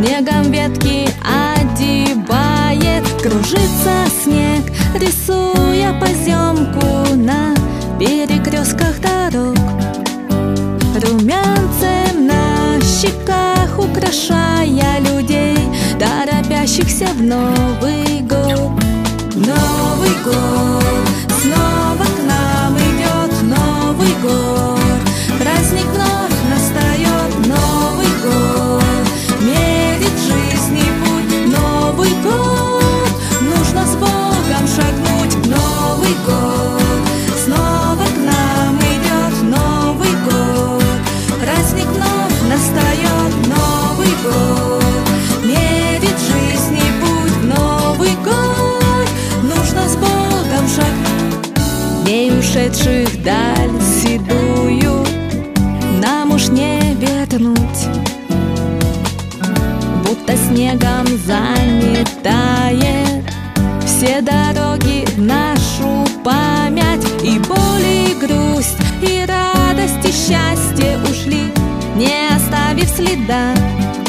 снегом ветки одевает. Кружится снег, рисуя поземку на перекрестках дорог. Румянцем на щеках украшая людей, торопящихся в Новый год. Новый год снова к нам идет, Новый год, праздник вновь настает. Новый год мерит жизни путь, Новый год, нужно с Богом шагнуть. Новый год снова к нам идет, Новый год, праздник вновь настает. Новый год мерит жизни путь, Новый год, нужно с Богом шагнуть. Дней ушедших даль седую нам уж не вернуть, будто снегом заметает все дороги в нашу память. И боль, и грусть, и радость, и счастье ушли, не оставив следа.